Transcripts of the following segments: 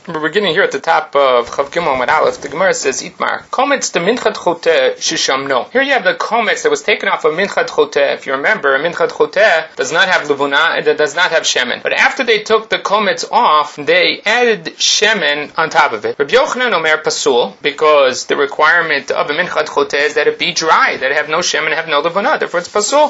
We're beginning here at the top of Chav Gimel Amud Aleph. The Gemara says, Itmar, Kometz de Minchat Choteh Shishamno. Here you have the Kometz that was taken off of Minchat Choteh. If you remember, Minchat Choteh does not have Levuna and it does not have Shemen. But after they took the Kometz off, they added Shemen on top of it. Rabbi Yochanan Omer Pasul, because the requirement of a Minchat Choteh is that it be dry, that it have no Shemen, have no Levuna. Therefore it's Pasul.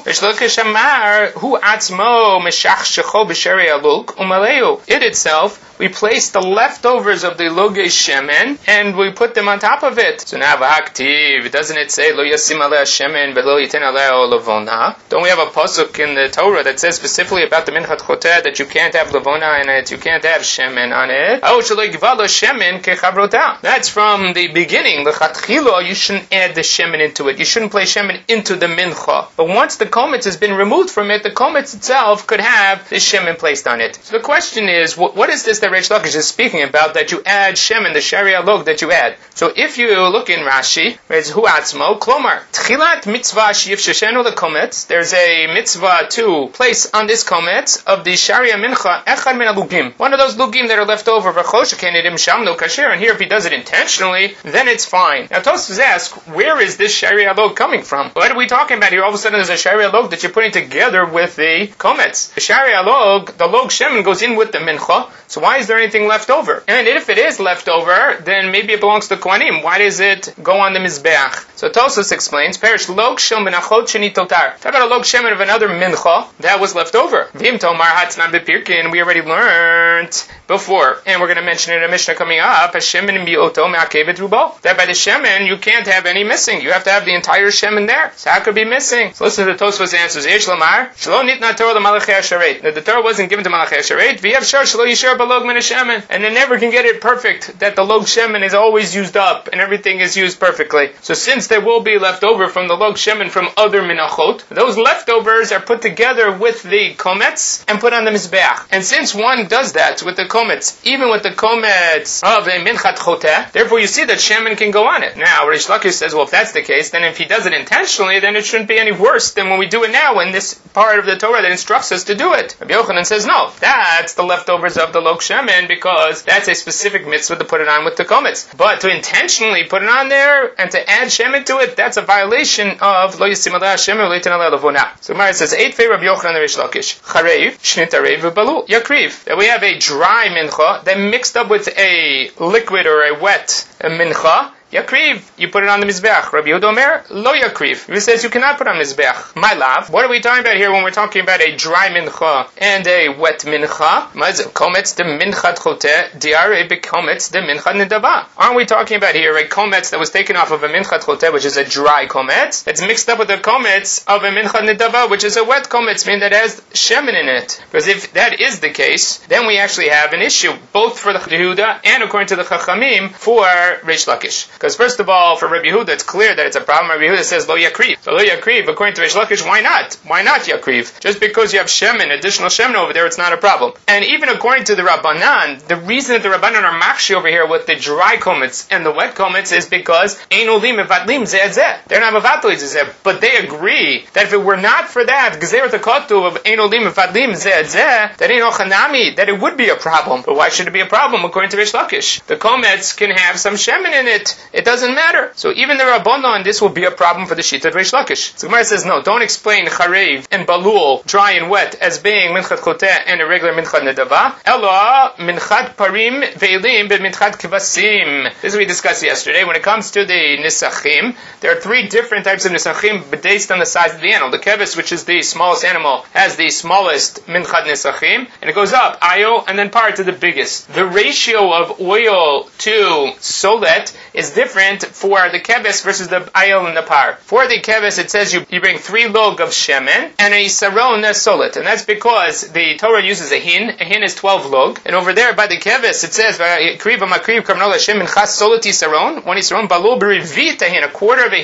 Hu Atzmo Meshach Shecho B'Sheri Aluk Umaleu. It itself, we place the leftovers of the Logei Shemen and we put them on top of it. So now V'Haktiv, doesn't it say Lo Yasim Aleh Shemen V'Lo Yiten Aleh Levona? Don't we have a pasuk in the Torah that says specifically about the Minchat Choteh that you can't have Levona in it, you can't have Shemen on it? Oh, Shelo Yigva Lo Shemen Kechabrota. That's from the beginning. L'Chatchila, you shouldn't add the Shemen into it. You shouldn't place Shemen into the Mincha. But once the Kometz has been removed from it, the Kometz itself could have the Shemen placed on it. So the question is, what is this that Reish Lakish is speaking about, that you add Shemen, the Sharia log that you add? So if you look in Rashi, it's Hu Atzmo, Klomar, Tchilat mitzvah shiyif sheshenu lekometz, there's a mitzvah to place on this kometz of the Sharia mincha, echad min alugim, one of those lugim that are left over, v'choshekenedim shamno kasher, and here if he does it intentionally, then it's fine. Now Tosfos asks, where is this Sharia log coming from? What are we talking about here? All of a sudden there's a Sharia log that you're putting together with the kometz. The Sharia log, the log Shemen goes in with the mincha, so why is there anything left over? And if it is left over, then maybe it belongs to Kohanim. Why does it go on the Mizbeach? So Tosfos explains, Perish log shel menachot sheni totar. Talk about a log shemen of another mincha that was left over. Vim tomar hatznan bepirkin. We already learned before, and we're going to mention it in a Mishnah coming up, Hashemen bioto me'akevet rubo. That by the shemen, you can't have any missing. You have to have the entire shemen there. So how could be missing? So listen to the Tosfos answers. Yesh lamar, shelo nitna Torah l'malachei hasharet. That the Torah wasn't given to malachei hasharet. V'yev shar shelo yishar balog min hashemen. And they never can get it perfect, that the log shemen is always used up, and everything is used perfectly. So since there will be left over from the log shemen from other minachot, those leftovers are put together with the kometz and put on the mizbeach. And since one does that with the kometz, even with the kometz of a minchat choteh, therefore you see that shemen can go on it. Now, Reish Lakish says, well, if that's the case, then if he does it intentionally, then it shouldn't be any worse than when we do it now in this part of the Torah that instructs us to do it. Rabbi Yochanan says, no, that's the leftovers of the log shemen, because that's a specific mitzvah to put it on with the kometz. But to intentionally put it on there and to add shemen to it, that's a violation of lo yisim aleh shemen lo yiten aleh levona. So Gemara says, 8 Rabbi Yochanan and Reish Lakish, chareiv, shnit areiv, v'balul, yakriv. That we have a dry mincha that mixed up with a liquid or a wet mincha. Yakriv, you put it on the Mizbeach. Rabbi Yehuda Omer, lo yakriv. He says you cannot put on Mizbeach. My love, what are we talking about here when we're talking about a dry mincha and a wet mincha? Kometz de minchat choteh, diare bekometz de minchat nedava. Aren't we talking about here a kometz that was taken off of a minchat choteh, which is a dry kometz? It's mixed up with a kometz of a minchat nedava, which is a wet kometz, meaning that has shemen in it. Because if that is the case, then we actually have an issue, both for the Yehuda and according to the Chachamim for Reish Lakish. Because first of all, for Rabbi Yehuda, it's clear that it's a problem. Rabbi Yehuda says, lo yakriv. So lo yakriv, according to Reish Lakish, why not? Why not yakriv? Just because you have shemen, additional shemen over there, it's not a problem. And even according to the Rabbanan, the reason that the Rabbanan are makshi over here with the dry kometz and the wet kometz is because ein olim mevadlim zeh zeh. They're not mevatli zeh. But they agree that if it were not for that, gzerat hakatu of ein olim mevadlim zeh zeh, that ein ochanami, that it would be a problem. But why should it be a problem according to Reish Lakish? The kometz can have some shemen in it. It doesn't matter. So even the Rabbanon, this will be a problem for the Shita of Reish Lakish. So Gemara says, no, don't explain chareiv and balul, dry and wet, as being minchat choteh and a regular minchat nedava. Ela minchat parim ve'elim b'minchat kvasim. This is what we discussed yesterday. When it comes to the nisachim, there are 3 different types of nisachim based on the size of the animal. The keves, which is the smallest animal, has the smallest minchat nisachim, and it goes up, ayo, and then par to the biggest. The ratio of oil to solet is different for the keves versus the ayil and the par. For the keves, it says you bring 3 log of shemen and a saron solet, and that's because the Torah uses a hin. A hin is 12 log, and over there by the keves it says kriv makriv karnol Hashem minchas soleti saron. 1 saron balul berivit a hin. A quarter of a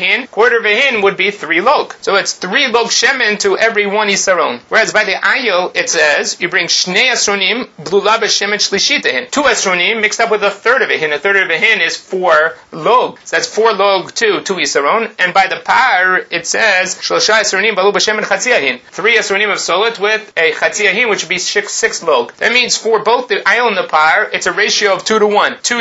hin would be 3 log. So it's 3 log shemen to every 1 isaron. Whereas by the ayil it says you bring shnei asronim blula b'shemen shlishit a hin. 2 asronim mixed up with a third of a hin. A third of a hin is 4 log. So that's 4 log to 2 isaron. And by the par, it says, Shlosha Yisronim balu b'shem and chatziyahin. 3 Yisronim of solet with a chatziyahin, which would be 6 log. That means for both the ayil and the par, it's a ratio of 2 to 1. 2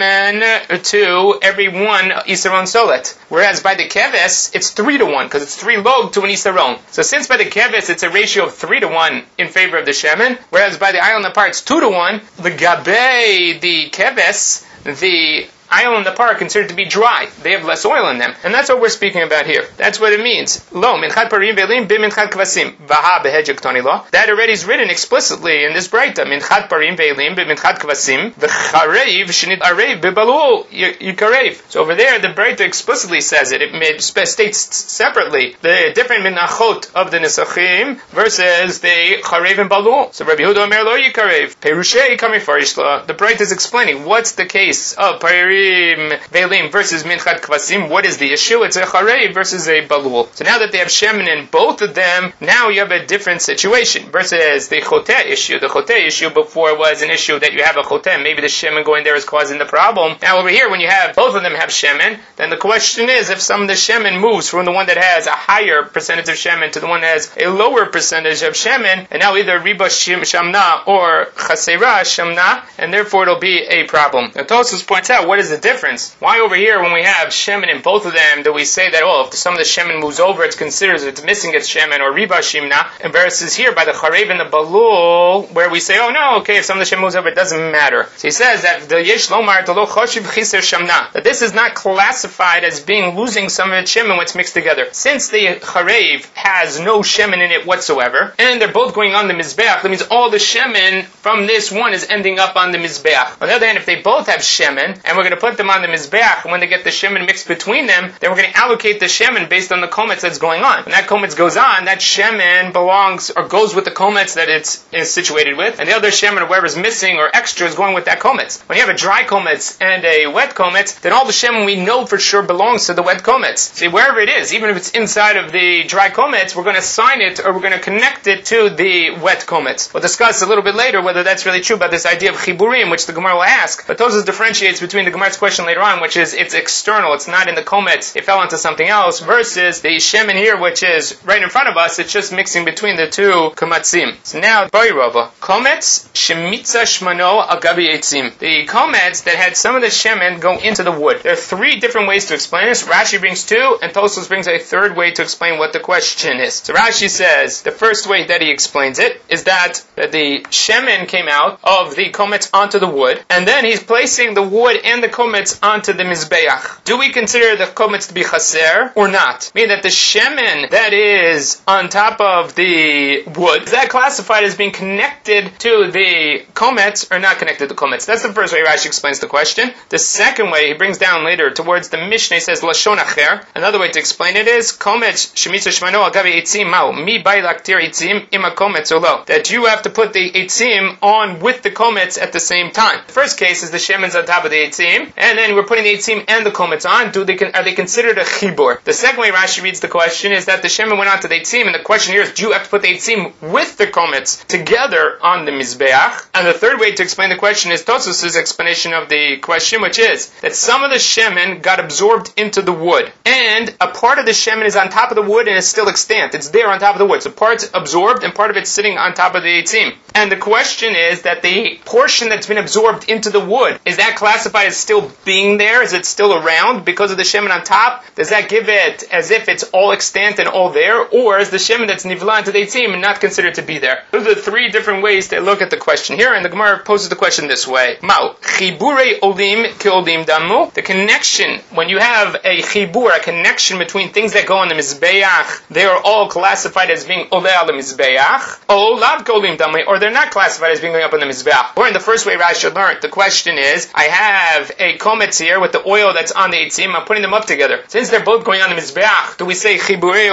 shemen to every 1 isaron solet. Whereas by the keves, it's 3 to 1, because it's 3 log to an isaron. So since by the keves, it's a ratio of 3 to 1 in favor of the shemen, whereas by the ayil and the par, it's 2 to 1, the gabe, the keves, the ayil and the par are considered to be dry. They have less oil in them. And that's what we're speaking about here. That's what it means. Lo, minchad parim ve'lim b'minchad kvasim. Vaha behedjek toni lo. That already is written explicitly in this breita. Minchad parim ve'lim b'minchad kvasim. V'chareiv shenit areiv b'balu yikareiv. So over there, the breita explicitly says it. It states separately the different minachot of the nesachim versus the chareiv and balu. So Rabbi Yehuda Omer lo yikareiv. Perushei kamifarish lo. The breita is explaining what's the case of parim Velim versus Minchad Kvasim. What is the issue? It's a Charei versus a Balul. So now that they have Shemen in both of them, now you have a different situation. Versus the Choteh issue. The Choteh issue before was an issue that you have a Choteh. Maybe the Shemen going there is causing the problem. Now over here, when you have both of them have Shemen, then the question is if some of the Shemen moves from the one that has a higher percentage of Shemen to the one that has a lower percentage of Shemen, and now either Riba Shamna or Chasera Shamna, and therefore it'll be a problem. Now Tosfos points out, what is the difference? Why over here, when we have shemen in both of them, do we say that, if some of the shemen moves over, it's considered it's missing its shemen, or riba shimna, and versus here, by the charev and the balul, where we say, if some of the shemen moves over, it doesn't matter. So he says that the yesh lomar lo choshiv chiser shamna, that this is not classified as being losing some of its shemen when it's mixed together. Since the charev has no shemen in it whatsoever, and they're both going on the mizbeach, that means all the shemen from this one is ending up on the mizbeach. On the other hand, if they both have shemen, and we're going to put them on the mizbeach, and when they get the shemen mixed between them, then we're going to allocate the shemen based on the kometz that's going on. When that kometz goes on, that shemen belongs or goes with the kometz that it's situated with, and the other shemen or whatever's missing or extra is going with that kometz. When you have a dry kometz and a wet kometz, then all the shemen we know for sure belongs to the wet kometz. See, wherever it is, even if it's inside of the dry kometz, we're going to assign it or we're going to connect it to the wet kometz. We'll discuss a little bit later whether that's really true about this idea of chiburim, which the Gemara will ask. But Tosfos differentiates between the Gemara's question later on, which is it's external, it's not in the kometz, it fell into something else, versus the shemen here, which is right in front of us, it's just mixing between the two komatzim. So now, Bayrova, kometz shemitza shmano al gabi eitzim. The kometz that had some of the shemen go into the wood. There are 3 different ways to explain this. Rashi brings 2, and Tosfos brings a 3rd way to explain what the question is. So Rashi says, the first way that he explains it is that the shemen came out of the kometz onto the wood, and then he's placing the wood and the kometz onto the mizbeach. Do we consider the kometz to be chaser or not? Meaning that the shemen that is on top of the wood, is that classified as being connected to the kometz or not connected to the kometz? That's the first way Rashi explains the question. The second way he brings down later towards the Mishnah, he says lashon acher. Another way to explain it is kometz shemitza shmano al gabi eitzim mao mi bay laktir eitzim ima kometz olo. That you have to put the eitzim on with the kometz at the same time. The first case is the shemen's on top of the eitzim, and then we're putting the eitzim and the kometz on. Are they considered a chibur? The second way Rashi reads the question is that the shemen went on to the eitzim, and the question here is, do you have to put the eitzim with the kometz together on the mizbeach? And the third way to explain the question is Tosfos' explanation of the question, which is that some of the shemen got absorbed into the wood, and a part of the shemen is on top of the wood and is still extant. It's there on top of the wood. So part's absorbed and part of it's sitting on top of the eitzim. And the question is that the portion that's been absorbed into the wood, is that classified as still being there? Is it still around because of the shemen on top? Does that give it as if it's all extant and all there? Or is the shemen that's nivla into the eitzim and not considered to be there? Those are the 3 different ways to look at the question here, and the Gemara poses the question this way. Mao, chibure olim ki olim damu. The connection, when you have a chibur, a connection between things that go on the mizbeach, they are all classified as being ole al mizbeach, o lav ki olim damu, or they're not classified as being going up on the mizbeach. Or in the first way Rashi learned, the question is, I have a kometz here with the oil that's on the eitzim, I'm putting them up together. Since they're both going on the mizbeach, do we say chiburei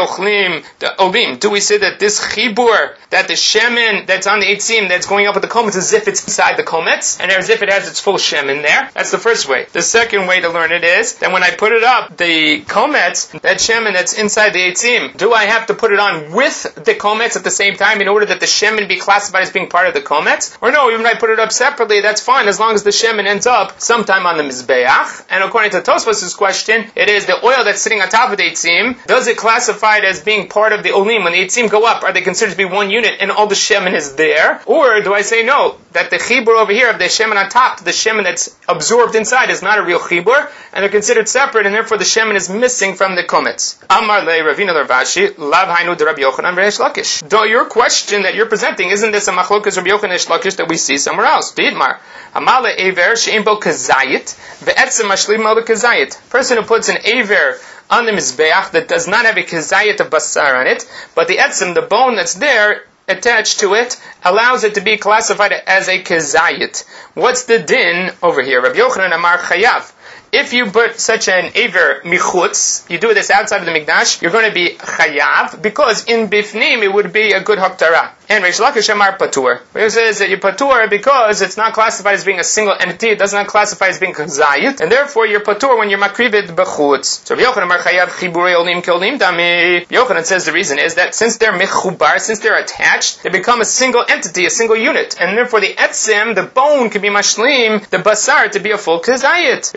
olim? Do we say that this chibur, that the shemen that's on the eitzim that's going up with the kometz, as if it's inside the kometz, and as if it has its full shemen there? That's the first way. The second way to learn it is that when I put it up, the kometz, that shemen that's inside the eitzim, do I have to put it on with the kometz at the same time in order that the shemen be classified as being being part of the kometz? Or no, even if I put it up separately, that's fine, as long as the shemen ends up sometime on the mizbeach. And according to Tosfos' question, it is the oil that's sitting on top of the eitzim. Does it classify it as being part of the olim? When the eitzim go up, are they considered to be one unit and all the shemen is there? Or do I say no, that the chibur over here of the shemen on top to the shemen that's absorbed inside is not a real chibur, and they're considered separate, and therefore the shemen is missing from the kometz? Amar le Ravina Larvashi, lav hainu de Rabbi Yochanan v'Reish Lakish. Your question that you're presenting, isn't this a machlokas Rabbi Yochanan Reish Lakish that we see somewhere else? Diidmar. Amale aver she'im bo kazayit ve'etzem mashlim mo kazayit. Person who puts an aver on the mizbeach that does not have a kazayit of basar on it, but the etzem, the bone that's there attached to it, allows it to be classified as a kazayit. What's the din over here? Rabbi Yochanan Amar Chayav. If you put such an aver michutz, you do this outside of the mikdash, you're going to be chayav, because in bifnim it would be a good haktara. And Reish Lakish Amar patur. He says that you're patur because it's not classified as being a single entity, it does not classify as being kazayit, and therefore you're patur when you're makrivid b'chutz. So Yochanan Amar Chayav chiburei olim keolim dami. Yochanan says the reason is that since they're mechubar, since they're attached, they become a single entity, a single unit, and therefore the etzim, the bone, can be mashlim, the basar, to be a full kazayit.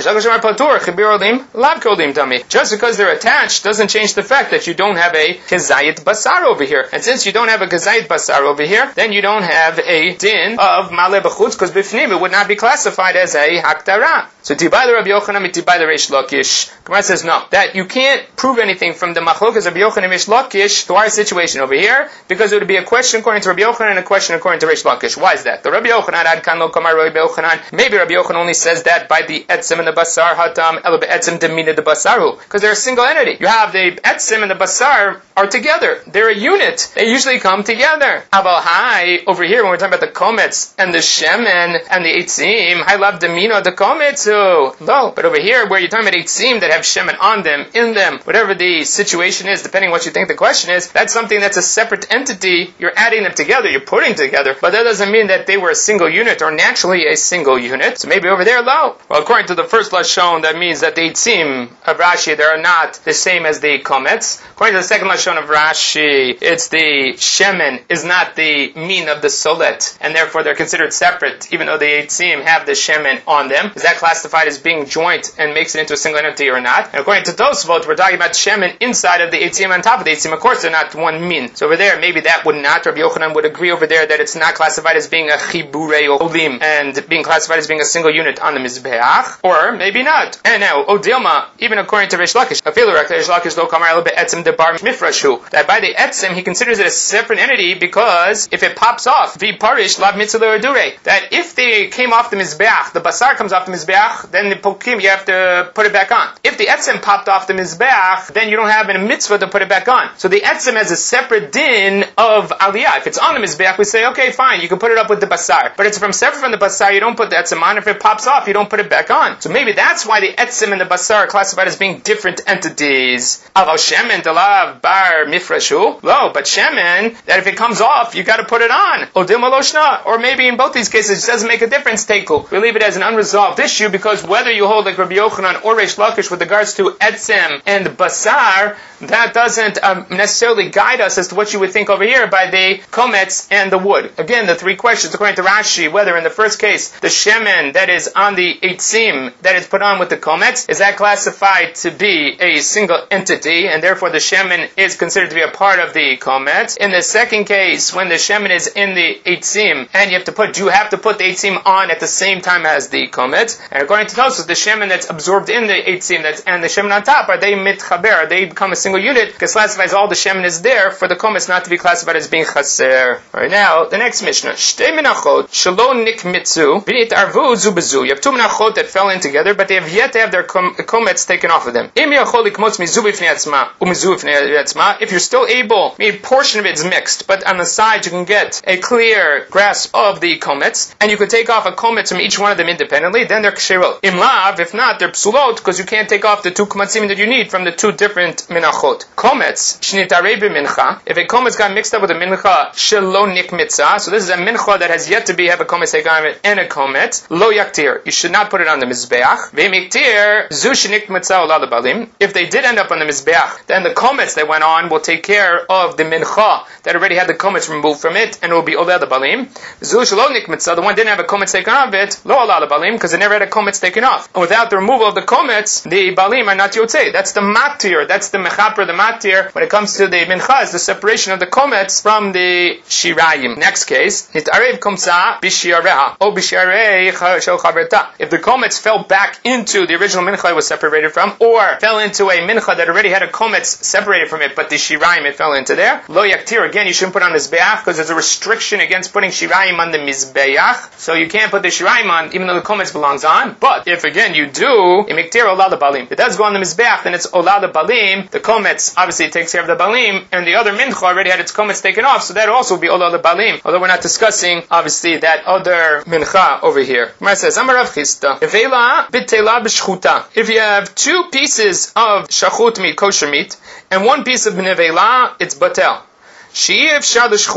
Just because they're attached doesn't change the fact that you don't have a kazayit basar over here. And since you don't have a kazayit basar over here, then you don't have a din of male b'chutz, because b'fnim it would not be classified as a haktara. So tibai the Rabbi Yochanan, tibai the Reish Lakish. Gemara says no, that you can't prove anything from the machlokas Rabbi Yochanan and Reish Lakish to our situation over here, because it would be a question according to Rabbi Yochanan and a question according to Reish Lakish. Why is that? The Rabbi Yochanan ad kan lo kamar Rabbi Yochanan. Maybe Rabbi Yochanan only says that by the etzim and the basar hatam el be'etzim demina the basaru, because they're a single entity. You have the etzim and the basar are together. They're a unit. They usually come together. Aval hai over here when we're talking about the kometz and the shemen and the eitzim, hai lav demina the kometz. No, but over here where you're talking about eitzim that have shemen on them, in them, whatever the situation is, depending on what you think the question is, that's something that's a separate entity. You're adding them together, you're putting together, but that doesn't mean that they were a single unit or naturally a single unit. So maybe over there, lo. Well, according to the first lashon, that means that the eitzim of Rashi, they are not the same as the kometz. According to the second lashon of Rashi, it's the shemen is not the mean of the solet, and therefore they're considered separate, even though the eitzim have the shemen on them. Is that classified as being joint and makes it into a single entity or not? And according to Tosfot, we're talking about shemen inside of the eitzim, on top of the eitzim. Of course, they're not one min. So over there, maybe that would not. Rabbi Yochanan would agree over there that it's not classified as being a chiburei olim and being classified as being a single unit on the mizbeach, or maybe not. And now, Dilma, even according to Reish Lakish, that by the etzim he considers it a separate entity, because if it pops off, that if they came off the mizbeach, the basar comes off the mizbeach, then the pokim, you have to put it back on. If the etzim popped off the mizbeach, then you don't have a mitzvah to put it back on. So the etzim has a separate din of aliyah. If it's on the mizbeach, we say, okay, fine, you can put it up with the basar. But it's separate from the basar, you don't put the etzim on. If it pops off, you don't put it back on. So maybe that's why the etzim and the basar are classified as being different entities. Aval shemen delav bar mifrashu. Lo, but shemen, that if it comes off, you got to put it on. Odim aloshna. Or maybe in both these cases, it doesn't make a difference. Teku. We leave it as an unresolved issue, because whether you hold like Rabbi Yochanan or Reish Lakish with regards to etzim and basar, that doesn't necessarily guide us as to what you would think over here by the kometz and the wood. Again, the three questions according to Rashi, whether in the first case the shemen that is on the eitzim that is put on with the kometz, is that classified to be a single entity, and therefore the shemen is considered to be a part of the kometz. In the second case, when the shemen is in the eitzim, and you have to put the eitzim on at the same time as the kometz. And according to Tosfos, the shemen that's absorbed in the eitzim and the shemen on top, are they mitchaber? They become a single unit, because classifies all the shemen is there for the kometz not to be classified as being chaser. Alright, now the next mishnah. Shtei menachot shelo nikmitzu b'nit arvu zu bezu. You have two menachot that fell in together, but they have yet to have their kometz taken off of them. If you're still able, maybe a portion of it is mixed, but on the side you can get a clear grasp of the kometz, and you can take off a kometz from each one of them independently, then they're ksherot. Imlav, if not, they're psulot, because you can't take off the two kometzim that you need from the two different menachot. Kometz, shnitarei b'mincha, if a kometz got mixed up with a mincha, shelo nikmitza, so this is a mincha that has yet to have a kometz taken on it and a kometz, lo yaktir, you should not put it on the mizbeach, Mizbeach, Ve'miktir, Zu Shenik Matzah Ola Lebalim. If they did end up on the Mizbeach, then the komets that went on will take care of the mincha that already had the komets removed from it, and it will be Ola Lebalim. Zu Shelo Nik Matzah, the one didn't have a komets taken off it, Lo Ola Lebalim, because it never had a komets taken off. And without the removal of the komets, the balim are not yotzei. That's the matir. That's the mechaper, the matir. When it comes to the mincha, is the separation of the komets from the shirayim. Next case, hitarev komsa bishiareha o bishiarei shel chaverta. If the komets fell back into the original mincha it was separated from, or fell into a mincha that already had a komets separated from it, but the shirayim it fell into there, lo yaktir. Again, you shouldn't put on the mizbeach because there's a restriction against putting shirayim on the mizbeach. So you can't put the shirayim on, even though the komets belongs on. But if again you do, imiktir olah lebalim. If it does go on the mizbeach, then it's olah lebalim. The komets obviously takes care of the balim, and the other mincha already had its komets taken off, so that also will be olah lebalim. Although we're not discussing obviously that other mincha over here. Gemara says, Amar Rav Chisda, Evela bitela b'shchuta. If you have two pieces of shachut meat, kosher meat, and one piece of nevela, it's batel. Because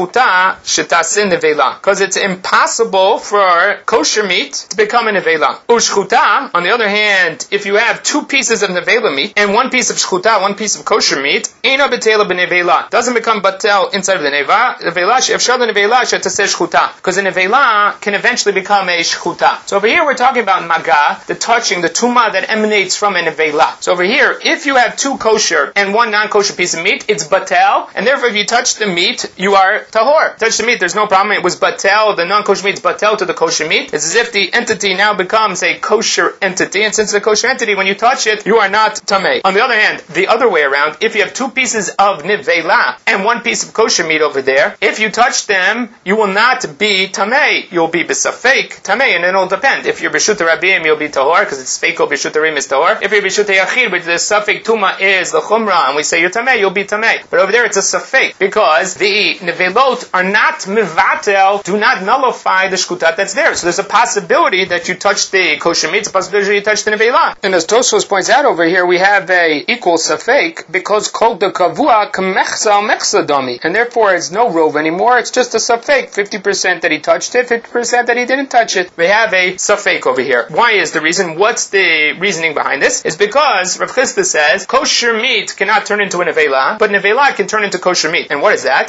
it's impossible for kosher meat to become a nevela. Ushchuta, on the other hand, if you have two pieces of nevela meat and one piece of shchuta, one piece of kosher meat, eino betela b'nevela, doesn't become batel inside of the nevela. Because a nevela can eventually become a shchuta. So over here we're talking about maga, the touching, the tuma that emanates from a nevela. So over here, if you have two kosher and one non-kosher piece of meat, it's batel, and therefore if you touch the meat, you are tahor. Touch the meat, there's no problem. It was batel, the non-kosher meat is batel to the kosher meat. It's as if the entity now becomes a kosher entity, and since it's a kosher entity, when you touch it, you are not tamei. On the other hand, the other way around, if you have two pieces of nivela and one piece of kosher meat over there, if you touch them, you will not be tamei. You'll be besafek tamei, and it'll depend. If you're b'shuta rabim, you'll be tahor, because it's feiko b'shuta rim is tahor. If you're b'shuta yachid, which the safek tuma is the chumrah, and we say you're tamei, you'll be tamei. But over there it's a safek, because the nevelot are not mivatel, do not nullify the shkutat that's there. So there's a possibility that you touch the kosher meat, it's a possibility that you touch the nevelah. And as Tosfos points out over here, we have a equal safek, because kol de kavua k'mechsa mechsa dami. And therefore it's no rove anymore, it's just a safek. 50% that he touched it, 50% that he didn't touch it. We have a safek over here. Why is the reason? What's the reasoning behind this? Is because Rav Chisda says, kosher meat cannot turn into a nevelah, but nevelah can turn into kosher meat. And what is that?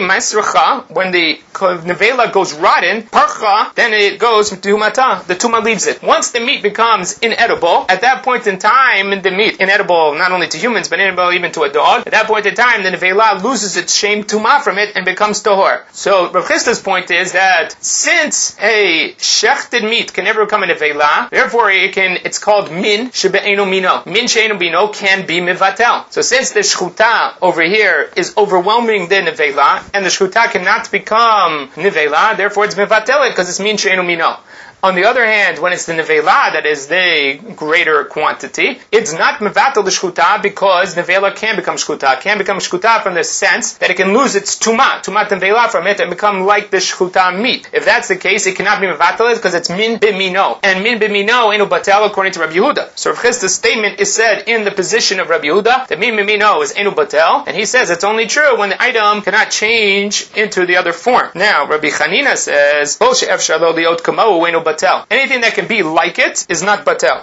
When the nevela goes rotten, parcha, then it goes to tumata. The tuma leaves it. Once the meat becomes inedible, at that point in time, the meat, inedible not only to humans, but inedible even to a dog, at that point in time, the nevela loses its shame tuma from it and becomes tahor. So Rav Chisda's point is that since a shechted meat can never become a nevela, therefore it's called min shebe'enu mino. Min she'enu mino can be mivatel. So since the shchuta over here is overwhelming the nevela, and the shchuta cannot become nivela, therefore it's mevatel because it's min she'enu mino. On the other hand, when it's the nevela that is the greater quantity, it's not mevatel the shchuta because nevela can become shchuta. Can become shchuta from the sense that it can lose its tumat nevela from it and become like the shchuta meat. If that's the case, it cannot be mevatel because it's min bimino. And min bimino enu batel according to Rabbi Yehuda. So Rav Chisda's statement is said in the position of Rabbi Yehuda that min bimino is enu batel, and he says it's only true when the item cannot change into the other form. Now, Rabbi Chanina says, anything that can be like it is not batel.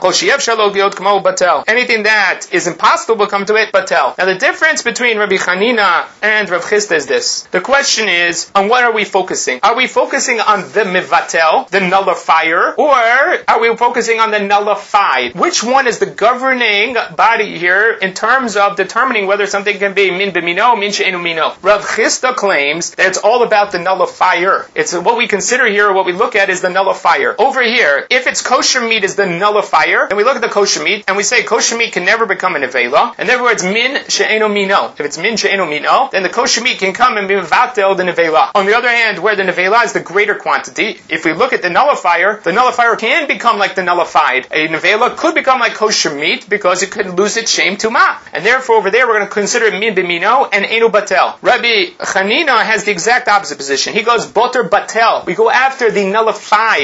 Anything that is impossible to come to it, batel. Now the difference between Rabbi Chanina and Rav Chisda is this. The question is, on what are we focusing? Are we focusing on the mivatel, the nullifier, or are we focusing on the nullified? Which one is the governing body here in terms of determining whether something can be min b'mino, min she'enu mino? Rav Chisda claims that it's all about the nullifier. It's what we consider here, or what we look at is the nullifier. Over here, if it's kosher meat is the nullifier, then we look at the kosher meat and we say kosher meat can never become a nevela, and therefore it's min she'enu mino. If it's min she'enu mino, then the kosher meat can come and be vatel the nevela. On the other hand, where the nevela is the greater quantity, if we look at the nullifier can become like the nullified. A nevela could become like kosher meat because it could lose its shame tuma, and therefore over there we're going to consider it min b'mino and enu batel. Rabbi Chanina has the exact opposite position. He goes boter batel. We go after the nullified. That's what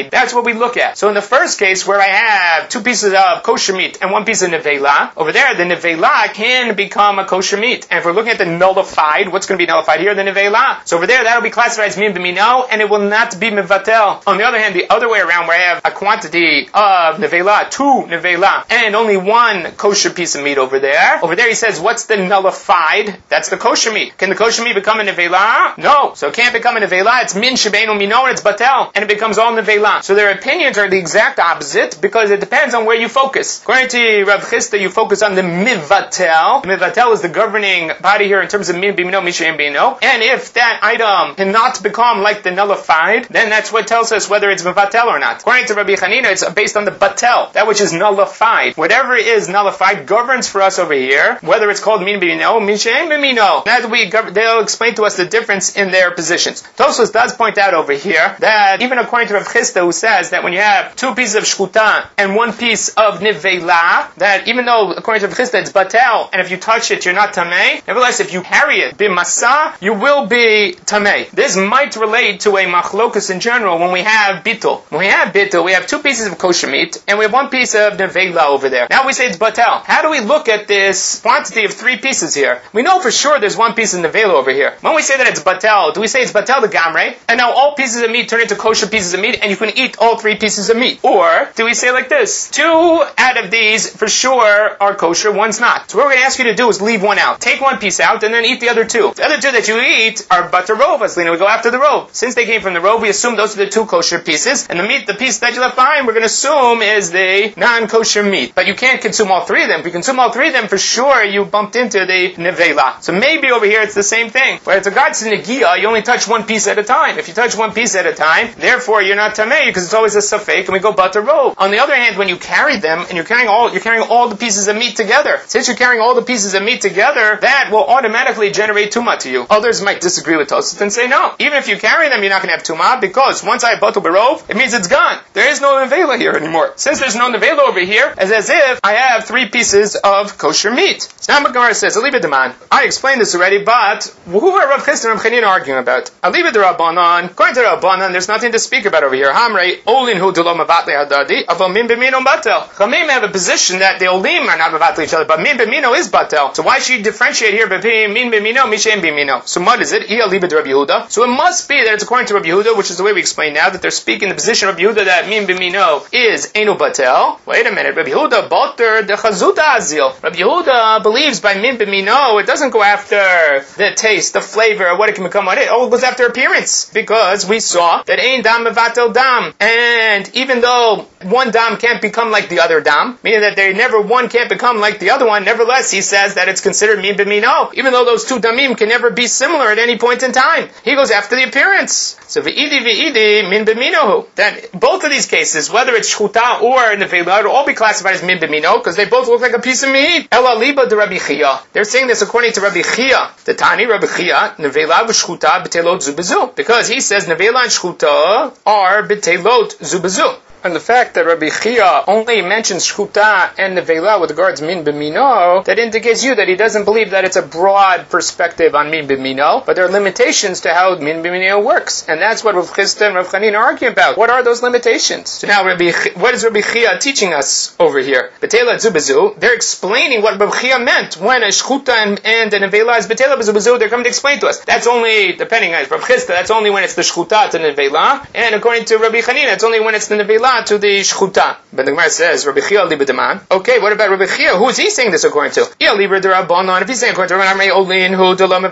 what we look at. So in the first case, where I have 2 pieces of kosher meat and 1 piece of nevela, over there, the nevela can become a kosher meat. And if we're looking at the nullified, what's going to be nullified here? The nevela. So over there, that'll be classified as min b'mino, and it will not be mevatel. On the other hand, the other way around, where I have a quantity of nevela, 2 nevela, and only 1 kosher piece of meat over there he says, what's the nullified? That's the kosher meat. Can the kosher meat become a nevela? No. So it can't become a nevela. It's min shebeinu mino, and it's batel, and it becomes all nevela. So their opinions are the exact opposite, because it depends on where you focus. According to Rav Chisda, you focus on the mivatel. The mivatel is the governing body here in terms of min b'mino, mishem b'mino. And if that item cannot become like the nullified, then that's what tells us whether it's mivatel or not. According to Rabbi Chanina, it's based on the batel, that which is nullified. Whatever is nullified governs for us over here, whether it's called min b'mino, mishem b'mino. They'll explain to us the difference in their positions. Tosfos does point out over here that even according to Rav Chisda, who says that when you have 2 pieces of shchuta and 1 piece of nivela, that even though according to Rav Chisda it's batel, and if you touch it you're not tamei, nevertheless if you carry it b'masa, you will be tamei. This might relate to a machlokus in general when we have bittul. When we have bittul, we have 2 pieces of kosher meat and we have 1 piece of nivela over there. Now we say it's batel. How do we look at this quantity of 3 pieces here? We know for sure there's 1 piece of nevela over here. When we say that it's batel, do we say it's batel the gamre, and now all pieces of meat turn into kosher pieces of meat and you can eat all 3 pieces of meat? Or do we say like this, 2 out of these for sure are kosher, 1's not. So what we're going to ask you to do is leave 1 out. Take 1 piece out and then eat the other 2. The other 2 that you eat are butter rov, Aslina. We go after the rov. Since they came from the rov, we assume those are the 2 kosher pieces, and the piece that you left behind, we're going to assume is the non-kosher meat. But you can't consume all 3 of them. If you consume all 3 of them, for sure you bumped into the nevela. So maybe over here it's the same thing. Where it's regards to negia, you only touch 1 piece at a time. If you touch 1 piece at a time, therefore you're not tamei, because it's always a safek, and we go butter rov. On the other hand, when you carry them, and you're carrying all the pieces of meat together, since you're carrying all the pieces of meat together, that will automatically generate tumah to you. Others might disagree with Tosfos and say no. Even if you carry them, you're not going to have tumah, because once I have butter barov, it means it's gone. There is no nevela here anymore. Since there's no nevela over here, it's as if I have 3 pieces of kosher meat. So now Gemara says, Aliba Deman. I explained this already, but who are Rav Chisda and Rav Chanina arguing about? Aliba de Rabbanan. According to Rabbanan, there's nothing to speak about over here. Hamrei olin hu delo mevatle hadadi, aval min b'mino batel. Chamim have a position that the olim are not mevatle each other, but min b'mino is batel. So why should you differentiate here between min b'mino, mishem b'mino? So what is it? I aliba de Rabbi Yehuda. So it must be that it's according to Rabbi Yehuda, which is the way we explain now, that they're speaking the position of Rabbi Yehuda that min b'mino is enu batel. Wait a minute, Rabbi Yehuda boter de chazuta azil. Rabbi Yehuda believes by min b'mino, it doesn't go after the taste, the flavor, what it can become on it. Oh, it goes after appearance. Because we saw that ein dam mevatel dam. And even though 1 dam can't become like the other dam, meaning that one can't become like the other one, nevertheless, he says that it's considered min b'mino. Even though those 2 damim can never be similar at any point in time. He goes after the appearance. So v'idi min b'minohu. That both of these cases, whether it's shchuta or nevela, will all be classified as min b'mino, because they both look like a piece of meat. Ela liba de Rabbi Chia. They're saying this according to Rabbi Chia. The Tani, Rabbi Chia, nevela v'shchuta b'telot zubezu. Because he says nevela and shchuta are b'telot zubezu. And the fact that Rabbi Chia only mentions shchuta and nevela with regards min b'mino, that indicates you that he doesn't believe that it's a broad perspective on min b'mino, but there are limitations to how min b'mino works. And that's what Rav Chisda and Rav Chanina are arguing about. What are those limitations? So now what is Rabbi Chia teaching us over here? B'tela zubezu, they're explaining what Rabbi Chia meant when a shchuta and a nevela is b'tela zubezu. They're coming to explain to us. That's only, depending on Rav Chisda, that's only when it's the shchuta to nevela, and according to Rabbi Chanina, it's only when it's the nevela to the shchuta. But the Gemara says, Rabbi Chia liba deman. Okay, what about Rabbi Chia? Who is he saying this according to? If he's saying according to Rabbi Olin, who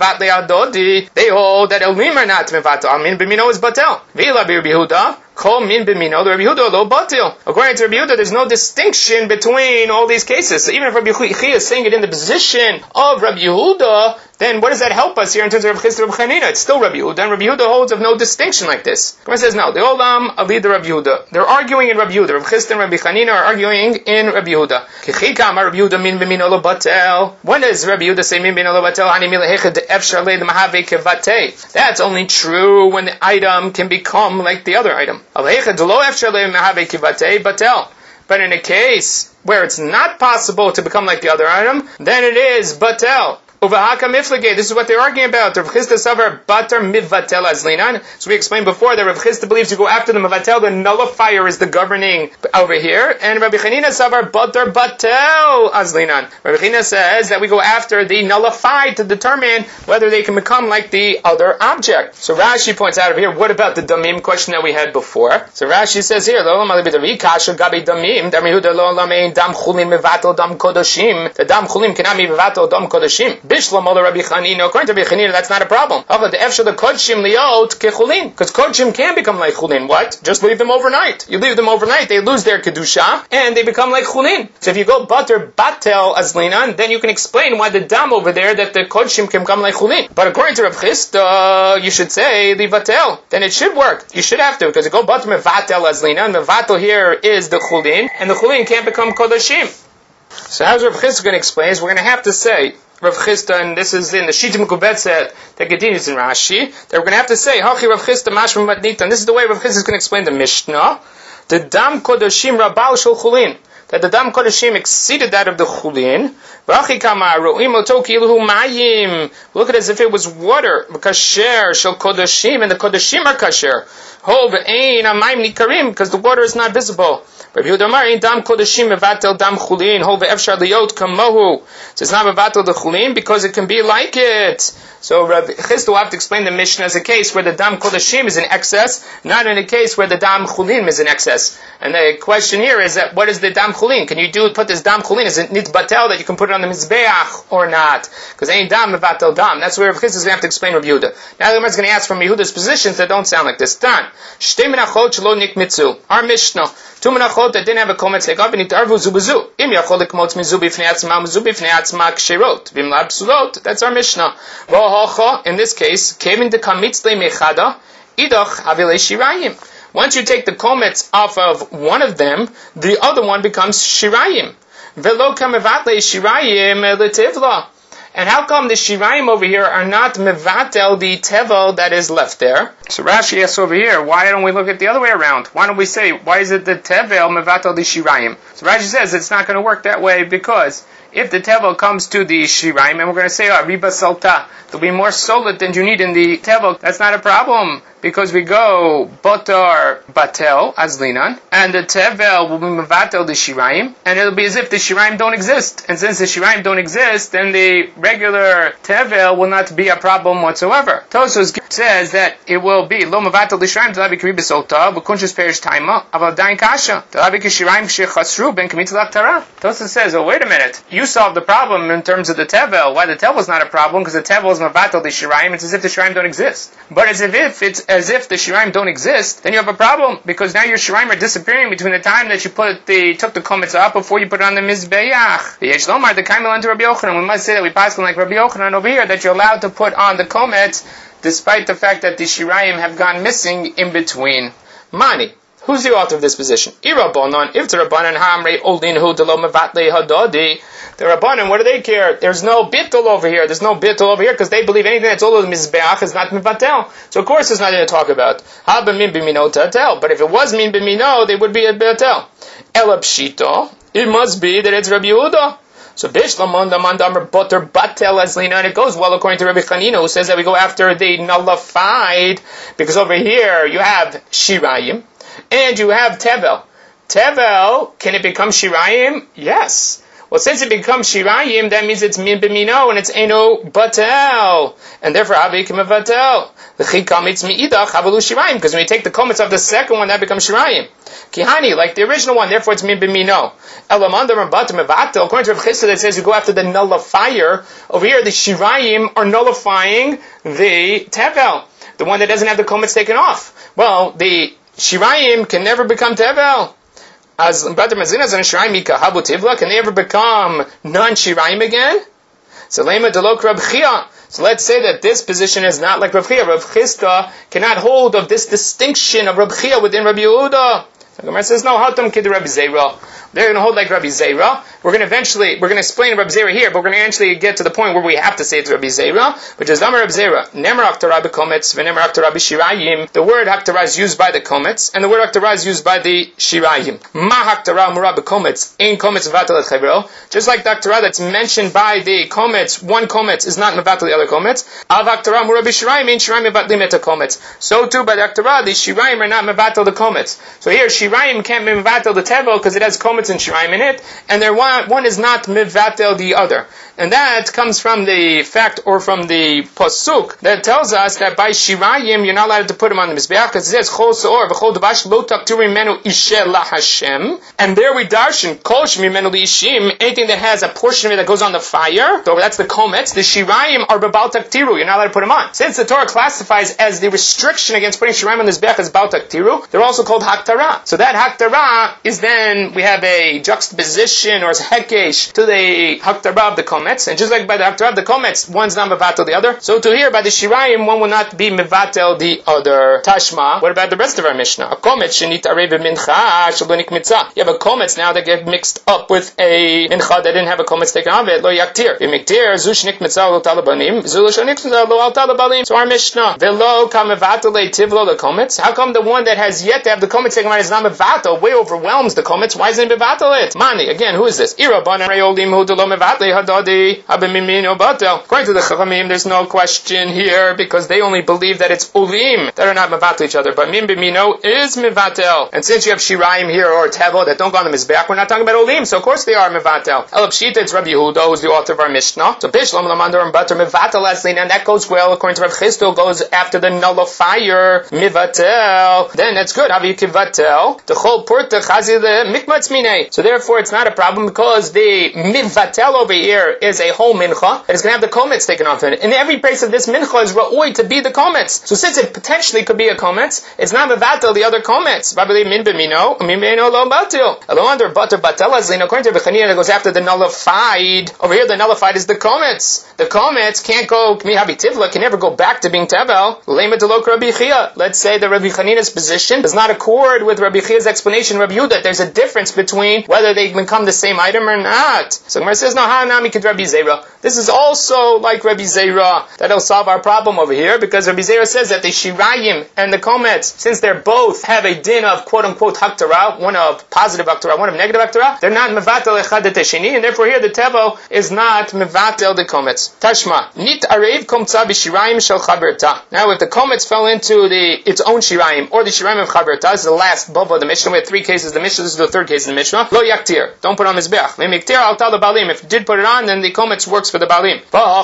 they hold that Olim are not mevatel. Min b'mino is batel. V'ila Rabbi Yehuda. Kol min b'mino, the Rabbi Yehuda lo batil. According to Rabbi Yehuda, there's no distinction between all these cases. So even if Rabbi Chia is saying it in the position of Rabbi Yehuda, then what does that help us here in terms of Rabbi Chisda and Rabbi Chanina? It's still Rabbi Yehuda, and Rabbi Yehuda holds of no distinction like this. Gemara says no. The olam alid Rabbi Yehuda. They're arguing in Rabbi Yehuda. Rabbi Chisda and Rabbi Chanina are arguing in Rabbi Yehuda. Kichikam Rabbi Yehuda min b'mino lo batel. When does Rabbi Yehuda say min b'mino lo batel? Hani milahechad efshar le l'mahave kevate. That's only true when the item can become like the other item. But in a case where it's not possible to become like the other item, then it is batel. Uvahaka miflage. This is what they're arguing about. Rav Chisda savar batar mivatel azlinan. So we explained before that Rav Chisda believes you go after the mivatel, the nullifier is the governing over here. And Rabbi Chanina savar batar batel azlinan. Rabbi Chanina says that we go after the nullified to determine whether they can become like the other object. So Rashi points out over here, what about the damim question that we had before? So Rashi says here, the dam chulim cannot be mevatel dam kodashim. Bishlam Rabbi Chanina, according to Rabbi Chanina, that's not a problem. Because kodshim can become like chulin. What? Just leave them overnight. You leave them overnight, they lose their kedusha, and they become like chulin. So if you go bater batel azlinan, then you can explain why the dam over there, that the kodshim can become like chulin. But according to Rav Chisda, you should say livatel. Then it should work. You should have to, because you go bater mevatel azlinan, mevatel here is the chulin, and the chulin can't become kodashim. So how's Rav Chisda going to explain? We're going to have to say, Rav Chisda, and this is in the Shita Mekubetzet that continues in Rashi, that we're going to have to say, Hachi Rav Chisda mashma matnitan. This is the way Rav Chisda is going to explain the Mishnah. The dam kodashim rabal shel chulin. That the dam kodashim exceeded that of the chulin. Look at it as if it was water. Kasher shel kodashim, and the kodashim are kasher. Because the water is not visible. Rabbi Yehuda Amar, dam kodashim mevatel dam chulin, hol ve'efshar liyot kamohu. So it's not mevatel the chulin because it can be like it. So Rabbi Chisda will have to explain the Mishnah as a case where the dam kodashim is in excess, not in a case where the dam chulin is in excess. And the question here is that what is the dam chulin? Can you put this dam chulin? Is it nitbatel that you can put it on the mizbeach or not? Because ain't dam mevatel dam. That's where Rabbi Chisda is going to have to explain Rabbi Yehuda. Now the Gemara is going to ask from Yehuda's positions that don't sound like this. Dan shtei menachot shelo nikmitzu. Our Mishnah. Two menachot that didn't have a kometz hegab and itarvu zubuzu. Im yachol lekmotz mizu b'fnei atzma mizu b'fnei atzma kshirot. V'im la psulot. That's our Mishnah. In this case, kevin de kamitzle mechada idach avilei shirayim. Once you take the kometz off of one of them, the other one becomes shirayim. Velo kamevatle shirayim letivla. And how come the shirayim over here are not mevatel, the tevel that is left there? So Rashi asks over here, why don't we look at the other way around? Why don't we say, why is it the tevel mevatel the shirayim? So Rashi says it's not going to work that way because if the tevel comes to the shirayim, and we're going to say, riba salta, there'll be more solid than you need in the tevel, that's not a problem. Because we go botar batel azlinan, and the tevel will be mevatel the shirayim, and it'll be as if the shirayim don't exist. And since the shirayim don't exist, then the regular tevel will not be a problem whatsoever. Tosfos says that it will be lo mevatel the shirayim t'lavi k'riba sota v'kunshus perish taima aval dain kasha t'lavi k'shirayim shechasru ben k'mitzlach tara. Tosfos says, oh wait a minute, you solved the problem in terms of the tevel. Why the tevel is not a problem? Because the tevel is mevatel the shirayim. It's as if the shirayim don't exist. But as if the shirayim don't exist, then you have a problem, because now your shirayim are disappearing between the time that you took the kometz up before you put it on the mizbeach. The Yesh Lomar, the kaimel unto Rabbi Yochanan. We must say that we pass like Rabbi Yochanan over here, that you're allowed to put on the kometz, despite the fact that the shirayim have gone missing in between. Mani. Who's the author of this position? Irabonon, if the Rabbanan Hamre Oldin Hu Delo Mevatle Hadodi. The Rabbanan, what do they care? There's no bittul over here. There's no bittul over here because they believe anything that's all of the mizbeach is not mevatel. So of course there's nothing to talk about. Ha b'min b'mino tatel. But if it was min b'mino, they would be a betel. Ela pshito. It must be that it's Rabbi Yehuda. So Bishlamon Damandamar Butter Batel Azlina, and it goes well according to Rabbi Chanina, who says that we go after the nullified, because over here you have Shirayim and you have Tevel. Tevel, can it become Shirayim? Yes. Well, since it becomes Shirayim, that means it's Min B'mino, and it's Eno Batel. And therefore, Avi Kimevatel. The Chikamitz Mi'idach, Havalu Shirayim. Because when you take the kometz of the second one, that becomes Shirayim. Kihani, like the original one, therefore it's Min B'mino. Elamandam Batel Mevatel. According to Rav Chisda, that says you go after the nullifier. Over here, the Shirayim are nullifying the Tevel, the one that doesn't have the kometz taken off. Well, the Shirayim can never become Tevel. As brother Mazinas and Shiraim Habu Tivla, can they ever become non-Shiraim again? So Lema Delok Rab Chia. So let's say that this position is not like Rab Chia. Rab Chisda cannot hold of this distinction of Rab Chia within Rabbi Yehuda. The Gemara says, no, Hatam Kid Rabbi Zera. they're going to hold like Rabbi Zera. We're going to explain Rabbi Zera here, but we're going to actually get to the point where we have to say it's Rabbi Zera, which is Amar Rabbi Zera. Nemer Haktara b'kometz v'nemer Haktara b'shirayim. The word Haktara is used by the kometz, and the word Haktara is used by the shirayim. Ma Haktara mura b'kometz, ein kometz mevatel et chavro. Just like the Haktara that's mentioned by the kometz, one kometz is not mevatel the other kometz. Av Haktara mura b'shirayim, ein shirayim mevatlim et kometz. So too by the Haktara, the shirayim are not mevatel the kometz. So here shirayim can't be mevatel the tevel because it has kometz and shirayim in it, and one is not mevatel the other. And that comes from the fact, or from the pasuk, that tells us that by shirayim you're not allowed to put them on the mizbeach, because it says chol seor v'chol davash lo taktiru mimenu isheh la Hashem. And there we darshan kol shemimenu liishim, anything that has a portion of it that goes on the fire, so that's the kometz. The shirayim are b'bal taktiru, you're not allowed to put them on. Since the Torah classifies as the restriction against putting shirayim on the mizbeach as b'al taktiru, they're also called haktara. So that haktara is then, we have a juxtaposition or a hekesh to the haktara of the kometz. And just like by the Haktara of the kometz, one's not mevatel the other. So to here, by the shirayim, one will not be mevatel the other. Tashma, what about the rest of our Mishnah? A kometz shenit arei b'mincha shalonik mitzah. You have a kometz now that get mixed up with a mincha that didn't have a kometz taken off it. Lo yaktir. V'miktir, zu shnik mitzah lo talabanim, zu lo shnik mitzah lo al talabanim. So our Mishnah, velo ka mevatel tivlo the kometz. How come the one that has yet to have the kometz taken off is not mevatel? Way overwhelms the kometz. Why isn't it mevatel it? Mani, again, who is this? Ira banan reyolim hu de lo mevatel hadadi. According to the Chachamim, there's no question here because they only believe that it's ulim that are not mevatel each other. But min b'mino is mevatel. And since you have shirayim here or tevel that don't go on the mizbeach, we're not talking about ulim, so of course they are mevatel. El Pshita, it's Rabbi Yehuda who's the author of our Mishnah. So Bishlam Lamandar and Batar mevatel aslin, and that goes well according to Rav Chisdo, goes after the nullifier mivatel. Then that's good. Havi kivatel the chol purta chazi the mikmatz minei. So therefore it's not a problem because the mivatel over here is a whole mincha that is going to have the kometz taken off in it. And every place of this mincha is ra'oi to be the kometz. So since it potentially could be a kometz, it's not mevatel the other kometz. Babeli min b'mino, min b'mino lo batil. Elo under butter batel azlin. According to Bechania, that goes after the nullified. Over here, the nullified is the kometz. The kometz can't go mihabi tivla, can never go back to being tevel. Lema delok Rabbi Chia. Let's say that Rabbi Chanina's position does not accord with Rabbi Chia's explanation, Rabbi Yehuda. There's a difference between whether they become the same item or not. So Gemara says, no, hanami kid Rabbi Zera. This is also like Rabbi Zera. That'll solve our problem over here, because Rabbi Zera says that the shirayim and the kometz, since they both have a din of quote-unquote haktara, one of positive haktara, one of negative haktara, they're not mevatel echad et sheni, and therefore here the tevel is not mevatel the kometz. Tashma, nit areiv komtza b'shirayim shel chaberta. Now if the kometz fell into its own shirayim, or the shirayim of chaberta, this is the last bava of the Mishnah. We have three cases of the Mishnah, this is the third case of the Mishnah. Lo yaktir, don't put on mizbeach. Miktir al tal balim. If you did put it on, then the kometz works for the balim.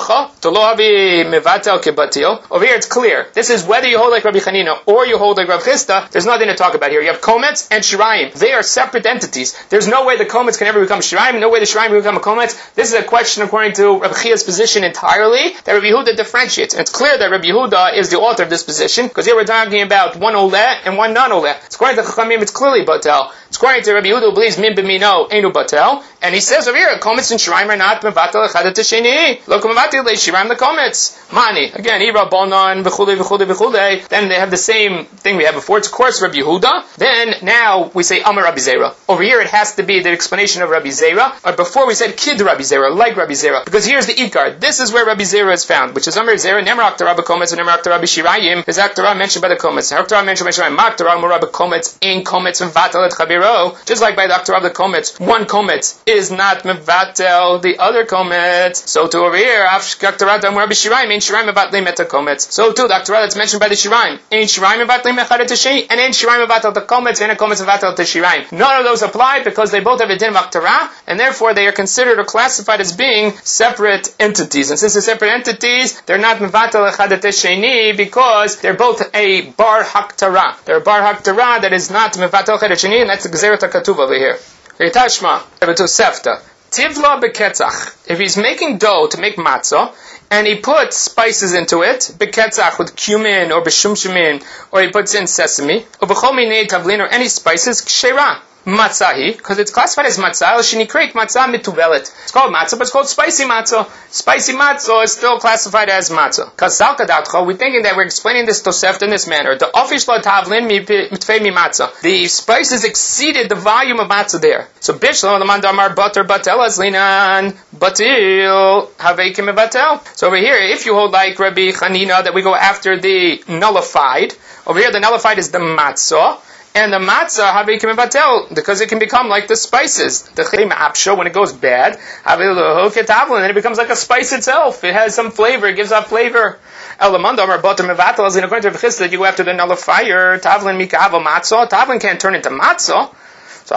Over here it's clear. This is whether you hold like Rabbi Chanina or you hold like Rav Chisda, there's nothing to talk about here. You have kometz and shirayim. They are separate entities. There's no way the kometz can ever become shirayim, no way the shirayim can become a kometz. This is a question according to Rabbi Chia's position entirely, that Rabbi Yehuda differentiates. And it's clear that Rabbi Yehuda is the author of this position, because here we're talking about one oleh and one non-oleh. It's according to Chachamim, it's clearly batel. It's according to Rabbi Yehuda, who believes min b'mino enu batel, and he says over here, kometz and shirayim are not mevatel echad et sheni. Lo mevatel le shirayim the kometz. Mani. Again, ira bonan v'chulei v'chulei v'chulei. Then they have the same thing we had before. It's of course Rabbi Yehuda. Then now we say Amar Rabbi Zera. Over here it has to be the explanation of Rabbi Zera. Or before we said Kid Rabbi Zera, like Rabbi Zera. Because here's the ikar. This is where Rabbi Zera is found, which is Amar Zera, Nemer Haktara b'kometz and Nemer Haktara b'shirayim. Is Haktara mentioned by the kometz. Haktara mentioned by shirayim. Haktara mura b'kometz in kometz mevatel et chaviro. Just like by the Haktara of the kometz, one kometz is not mevatel the other kometz. So to over here, Haktara damur b'shirayim in shirayim mevatlim et kometz. So too, the Haktara that's mentioned by the shirayim in shirayim mevatlim echad et sheni, and in shirayim mevatel the kometz and a kometz mevatel the shirayim. None of those apply because they both have a din of Haktara, and therefore they are considered or classified as being separate entities. And since they're separate entities, they're not mevatel echad et sheni because they're both a bar Haktara. They're a bar Haktara that is not mevatel echad et sheni, and that's the Gzeret HaKatuv over here. Tashma, Sefta. Tivla beketzach. If he's making dough to make matzah, and he puts spices into it, beketzach with cumin or beshumshumin, or he puts in sesame, or b'chol minei tavlin or any spices, kshera. Matzahi, because it's classified as matzah, shenikreit matzah mituvelet. It's called matzah, but it's called spicy matzah. Spicy matzah is still classified as matzah. Because we're thinking that we're explaining this Tosefta in this manner. The ofish lo tavlin mitfei mi matzah. The spices exceeded the volume of matzah there. So bishlo l'man damar butter batel azlinan batil haveikim batel. So over here, if you hold like Rabbi Chanina that we go after the nullified, over here the nullified is the matzah. And the matzah, havikim batel, because it can become like the spices. The chim apsho, when it goes bad, and then it becomes like a spice itself. It has some flavor, it gives off flavor. Elamandam or butter mevatel, as in according to Chis, that you go after the nullifier, tavlin mikava matzah. Tavlin can't turn into matzah. So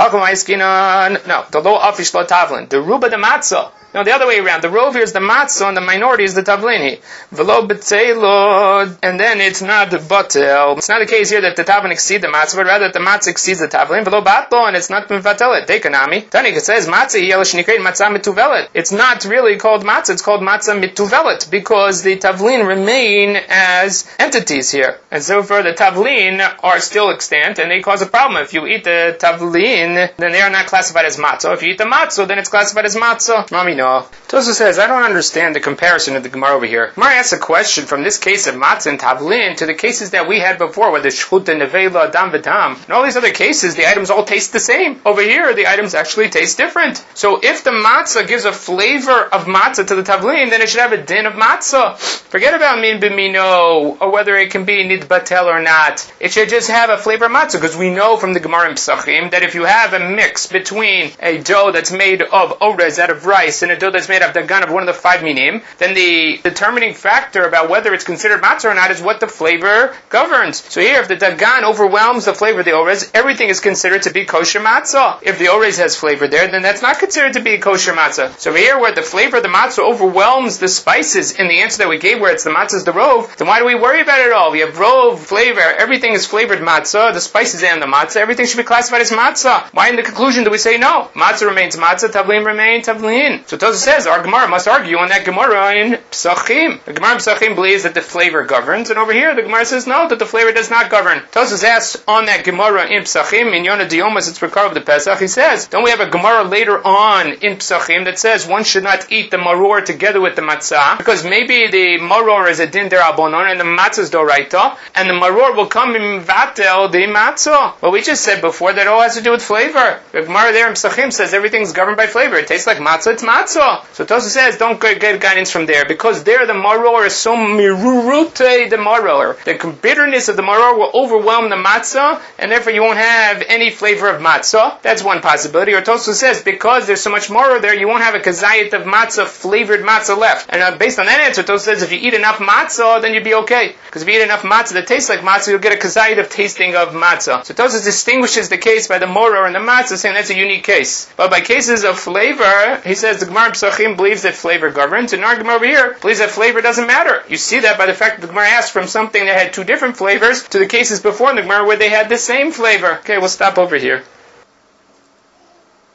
no, the lo afish lo tavlin. The ruba the matzah. No, the other way around. The rove here is the matzah and the minority is the tavlini. Velo b'tzeilod, and then it's not the batel. It's not the case here that the tavlin exceeds the matzah, but rather that the matzah exceeds the tavlin. Velo batlo, and it's not mivatelet. Dekanami. Tanik, it says matzah yelish nikrein matzah mituvelet. It's not really called matzah, it's called matzah mituvelet, because the tavlin remain as entities here. And so for the tavlin are still extant, and they cause a problem. If you eat the tavlin, then they are not classified as matzah. If you eat the matzah, then it's classified as matzah. Mami, no. Tosfos says, I don't understand the comparison of the Gemara over here. Gemara asks a question from this case of matzah and tavlin to the cases that we had before, where the shchut and nevela, dam v'dam. In all these other cases, the items all taste the same. Over here, the items actually taste different. So if the matzah gives a flavor of matzah to the tavlin, then it should have a din of matzah. Forget about min b'mino, or whether it can be nidbatel or not. It should just have a flavor of matzah, because we know from the Gemara in Pesachim that if you have a mix between a dough that's made of orez out of rice and a dough that's made of dagan of one of the 5 minim, then the determining factor about whether it's considered matzah or not is what the flavor governs. So here, if the dagan overwhelms the flavor of the orez, everything is considered to be kosher matzah. If the orez has flavor there, then that's not considered to be kosher matzah. So here, where the flavor of the matzah overwhelms the spices in the answer that we gave, where it's the matzah's the rove, then why do we worry about it all? We have rove, flavor, everything is flavored matzah, the spices and the matzah, everything should be classified as matzah. Why in the conclusion do we say no? Matzah remains matzah, tavlin remains tavlin. So Tosfos says, our Gemara must argue on that Gemara in Pesachim. The Gemara in Pesachim believes that the flavor governs, and over here the Gemara says no, that the flavor does not govern. Tosfos asks on that Gemara in Pesachim, in Yonah Diomas, it's Rekar of the Pesach, he says, don't we have a Gemara later on in Pesachim that says one should not eat the maror together with the matzah, because maybe the maror is a din derabonon and the matzah is doraita, and the maror will come in vatel the matzah. Well, we just said before that all has to do with flavor. The Gemara there in Pesachim says everything's governed by flavor. It tastes like matzah, it's matzah. So Tosfos says, don't get guidance from there, because there the maror is so mirurute the maror. The bitterness of the maror will overwhelm the matzah, and therefore you won't have any flavor of matzah. That's one possibility. Or Tosfos says, because there's so much maror there, you won't have a kazayit of matzah, flavored matzah left. And based on that answer, Tosfos says, if you eat enough matzah, then you'd be okay. Because if you eat enough matzah that tastes like matzah, you'll get a kazayit of tasting of matzah. So Tosfos distinguishes the case by the maror and the matzah, saying that's a unique case. But by cases of flavor, he says the Gemara in Pesachim believes that flavor governs, and our Gemara over here believes that flavor doesn't matter. You see that by the fact that the Gemara asked from something that had 2 different flavors to the cases before in the Gemara where they had the same flavor. Okay, we'll stop over here.